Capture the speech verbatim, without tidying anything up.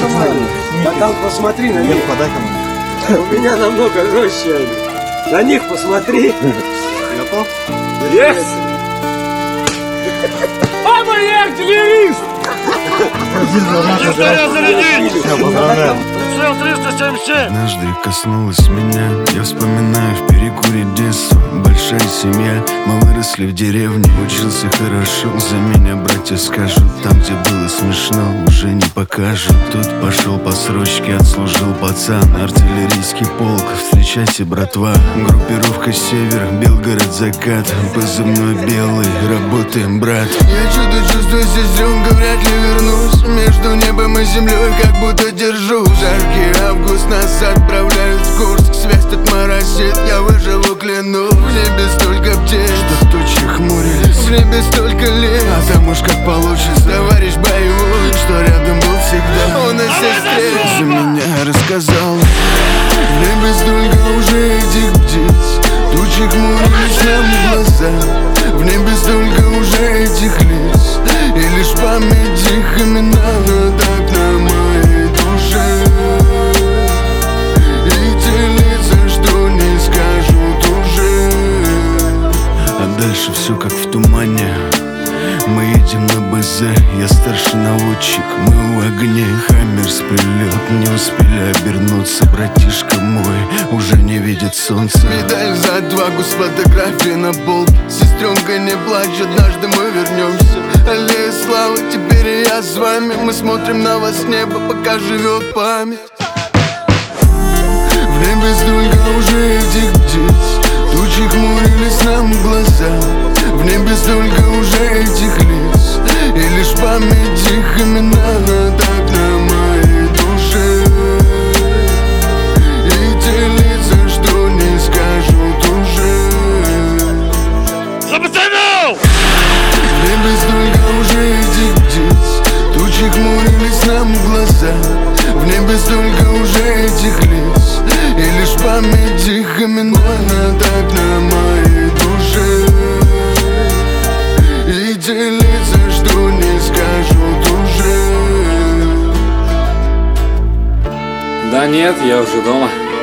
нормально. А там посмотри на них. Подай кому. У меня намного жестче они. На них посмотри. Готов? Yes! Папа, я артиллерист! Все, поздравляю. Прицел триста семьдесят семь! Однажды коснулась меня, я вспоминаю в перекуре детства. Большая семья, мы выросли в деревне. Учился хорошо, за меня братья скажут. Там, где было смешно, уже не покажут. Тут пошел по срочке, отслужил пацан. Артиллерийский полк, встречайте, братва. Группировка север, Белгород, закат. Позывной белый, работаем, брат. Я чудо чувствую, сестренка, вряд ли вернусь. Между небом и землей как будто держусь. Жаркий август, нас отправляют в Курск. Связь тут моросит, я выживу, клянусь. В небе столько птиц, что тучи хмурились. В небе столько лет, а там уж как получится. Товарищ боевой, что рядом был всегда. Он о сестре за меня рассказал. В небе столько уже этих птиц, тучи хмурились нам в глаза. В небе столько уже этих лиц, и лишь память их имена так на моей душе. И те лица, что не скажут уже. А дальше все как в тумане. Мы едем на БЗ, я старший наводчик, мы у огней. Хаммер с прилет, не успели обернуться. Братишка мой уже не видит солнца. Медаль за отвагу с фотографией на полке. Сестренка, не плачь, однажды мы вернемся. Аллея славы, теперь и я с вами. Мы смотрим на вас с неба, пока живет память. В небе столько уже этих птиц, тучи хмурились нам в глаза. В небе столько уже этих лиц, и лишь память их имена так на моей душе. И те лица, что не скажут уже. За пацанов! В небе столько уже этих птиц, тучи хмурились нам в глаза. В небе столько уже этих лиц, и лишь память их имена так на моей душе. И те лица, что не скажут уже. Да нет, я уже дома.